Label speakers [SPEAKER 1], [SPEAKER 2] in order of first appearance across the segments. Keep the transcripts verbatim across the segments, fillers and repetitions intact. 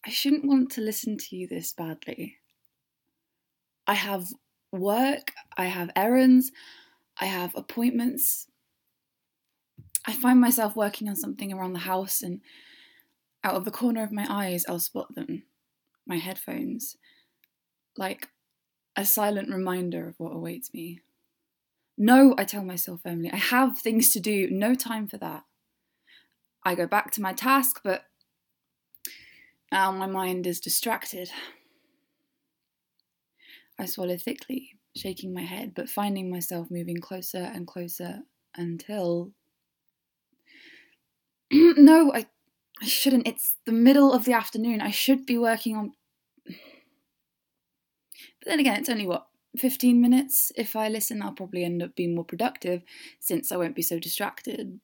[SPEAKER 1] I shouldn't want to listen to you this badly. I have work, I have errands, I have appointments. I find myself working on something around the house, and out of the corner of my eyes, I'll spot them, my headphones, like a silent reminder of what awaits me. No, I tell myself firmly, I have things to do, no time for that. I go back to my task, but now my mind is distracted. I swallow thickly, shaking my head, but finding myself moving closer and closer until... No, I, I shouldn't. It's the middle of the afternoon. I should be working on... But then again, it's only, what, fifteen minutes? If I listen, I'll probably end up being more productive, since I won't be so distracted.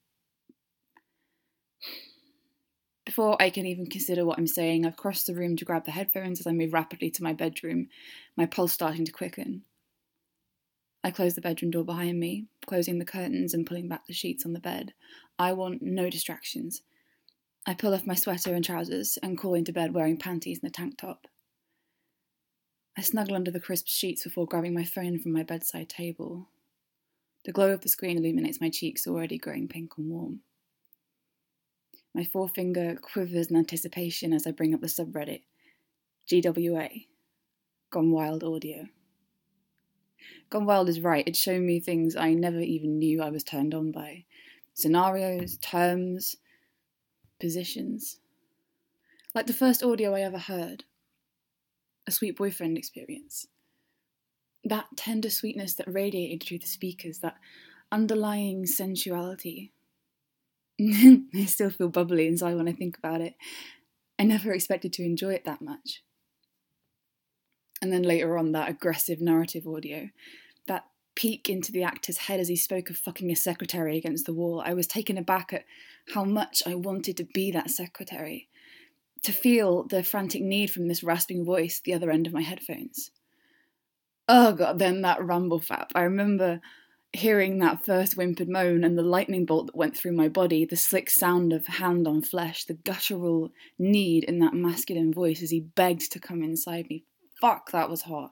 [SPEAKER 1] Before I can even consider what I'm saying, I've crossed the room to grab the headphones as I move rapidly to my bedroom, my pulse starting to quicken. I close the bedroom door behind me, closing the curtains and pulling back the sheets on the bed. I want no distractions. I pull off my sweater and trousers and crawl into bed wearing panties and a tank top. I snuggle under the crisp sheets before grabbing my phone from my bedside table. The glow of the screen illuminates my cheeks, already growing pink and warm. My forefinger quivers in anticipation as I bring up the subreddit, G W A, Gone Wild Audio. Gone Wild is right, it's shown me things I never even knew I was turned on by. Scenarios, terms, positions. Like the first audio I ever heard. A sweet boyfriend experience. That tender sweetness that radiated through the speakers, that underlying sensuality. I still feel bubbly inside when I think about it. I never expected to enjoy it that much. And then later on, that aggressive narrative audio, that peek into the actor's head as he spoke of fucking a secretary against the wall. I was taken aback at how much I wanted to be that secretary, to feel the frantic need from this rasping voice at the other end of my headphones. Oh god, then that rumble fap. I remember hearing that first whimpered moan and the lightning bolt that went through my body, the slick sound of hand on flesh, the guttural need in that masculine voice as he begged to come inside me. Fuck, that was hot.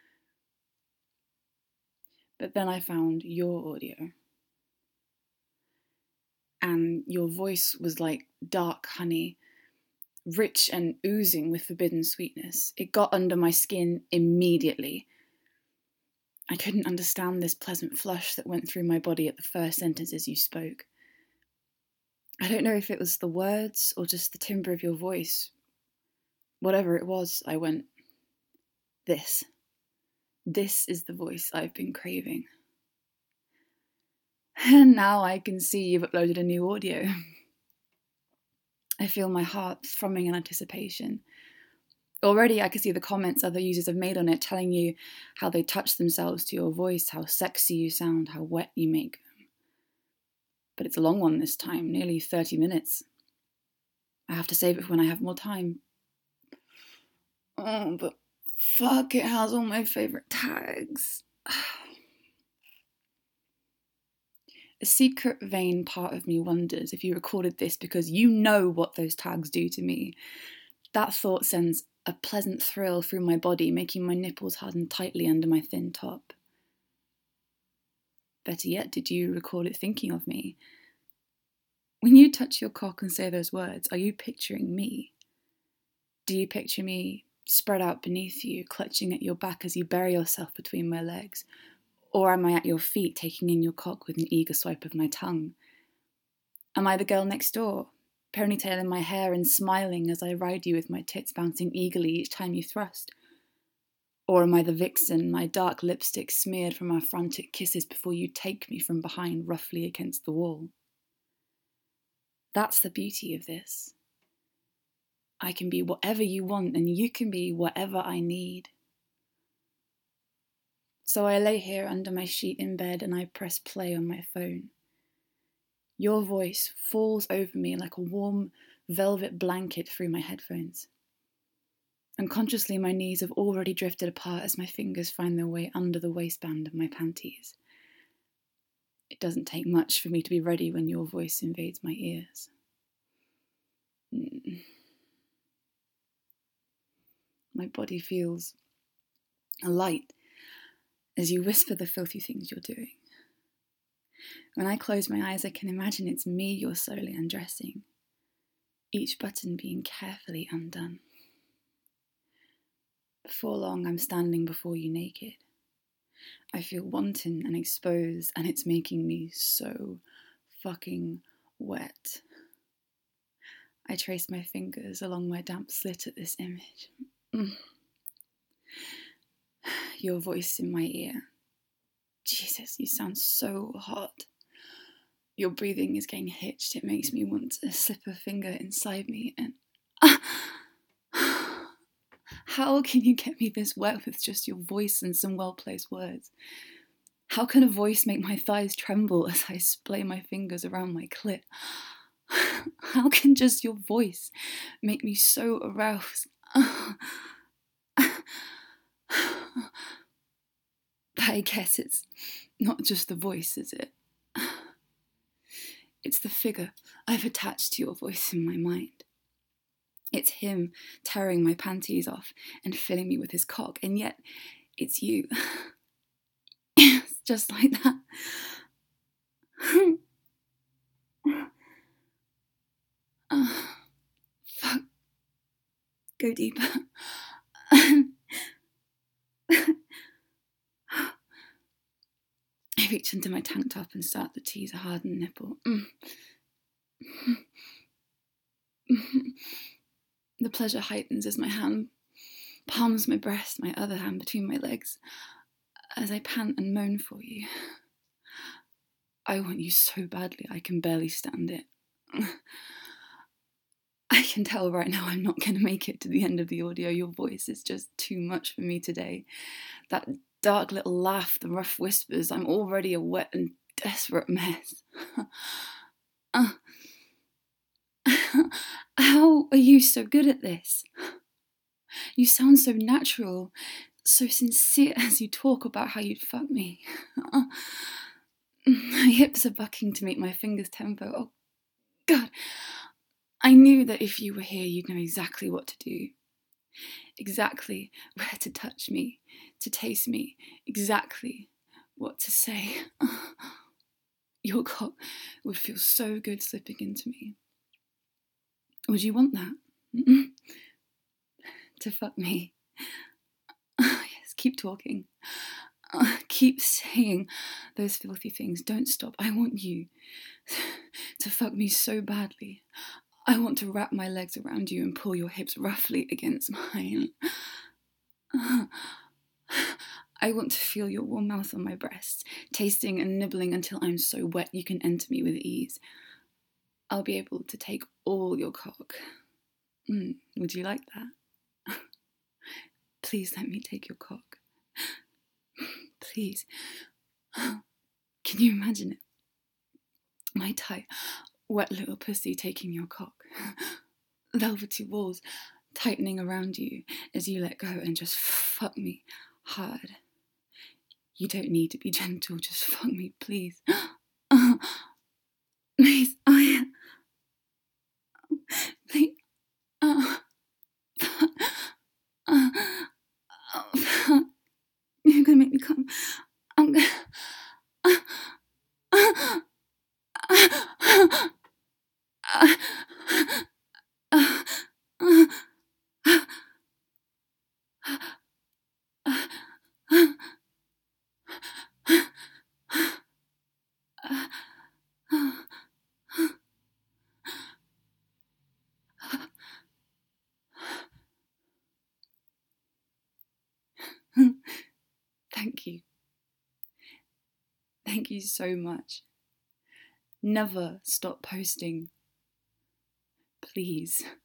[SPEAKER 1] But then I found your audio. And your voice was like dark honey, rich and oozing with forbidden sweetness. It got under my skin immediately. I couldn't understand this pleasant flush that went through my body at the first sentences you spoke. I don't know if it was the words or just the timbre of your voice. Whatever it was, I went, this. This is the voice I've been craving. And now I can see you've uploaded a new audio. I feel my heart thrumming in anticipation. Already I can see the comments other users have made on it telling you how they touch themselves to your voice, how sexy you sound, how wet you make them. But it's a long one this time, nearly thirty minutes. I have to save it for when I have more time. Oh, but fuck, it has all my favourite tags. A secret vain part of me wonders if you recorded this because you know what those tags do to me. That thought sends a pleasant thrill through my body, making my nipples harden tightly under my thin top. Better yet, did you record it thinking of me? When you touch your cock and say those words, are you picturing me? Do you picture me spread out beneath you, clutching at your back as you bury yourself between my legs? Or am I at your feet, taking in your cock with an eager swipe of my tongue? Am I the girl next door, ponytailing my hair and smiling as I ride you with my tits bouncing eagerly each time you thrust? Or am I the vixen, my dark lipstick smeared from our frantic kisses before you take me from behind roughly against the wall? That's the beauty of this. I can be whatever you want and you can be whatever I need. So I lay here under my sheet in bed and I press play on my phone. Your voice falls over me like a warm velvet blanket through my headphones. Unconsciously, my knees have already drifted apart as my fingers find their way under the waistband of my panties. It doesn't take much for me to be ready when your voice invades my ears. My body feels light as you whisper the filthy things you're doing. When I close my eyes, I can imagine it's me you're slowly undressing, each button being carefully undone. Before long, I'm standing before you naked. I feel wanton and exposed, and it's making me so fucking wet. I trace my fingers along my damp slit at this image. Mm. Your voice in my ear. Jesus, you sound so hot. Your breathing is getting hitched. It makes me want to slip a finger inside me and... How can you get me this wet with just your voice and some well-placed words? How can a voice make my thighs tremble as I splay my fingers around my clit? How can just your voice make me so aroused? I guess it's not just the voice, is it? It's the figure I've attached to your voice in my mind. It's him tearing my panties off and filling me with his cock, and yet it's you. It's just like that. uh, fuck. Go deeper. I reach into my tank top and start to tease a hardened nipple. Mm. The pleasure heightens as my hand palms my breast, my other hand between my legs, as I pant and moan for you. I want you so badly I can barely stand it. I can tell right now I'm not going to make it to the end of the audio. Your voice is just too much for me today. That dark little laugh, the rough whispers, I'm already a wet and desperate mess. uh, how are you so good at this? You sound so natural, so sincere as you talk about how you'd fuck me. Uh, my hips are bucking to meet my fingers' tempo. Oh, God. I knew that if you were here, you'd know exactly what to do. Exactly where to touch me, to taste me, exactly what to say. Your cock would feel so good slipping into me. Would you want that? To fuck me? Yes, keep talking. Uh, keep saying those filthy things. Don't stop. I want you to fuck me so badly. I want to wrap my legs around you and pull your hips roughly against mine. Uh, I want to feel your warm mouth on my breasts, tasting and nibbling until I'm so wet you can enter me with ease. I'll be able to take all your cock. Mm, would you like that? Please let me take your cock. Please. Can you imagine it? My tight, wet little pussy taking your cock. Velvety walls tightening around you as you let go and just fuck me hard. You don't need to be gentle, just fuck me, please. Uh, please, I... Please. Uh, uh, uh, you're gonna make me come. I'm gonna... Uh, uh, uh, uh, uh, uh, Thank you. Thank you so much. Never stop posting. Please.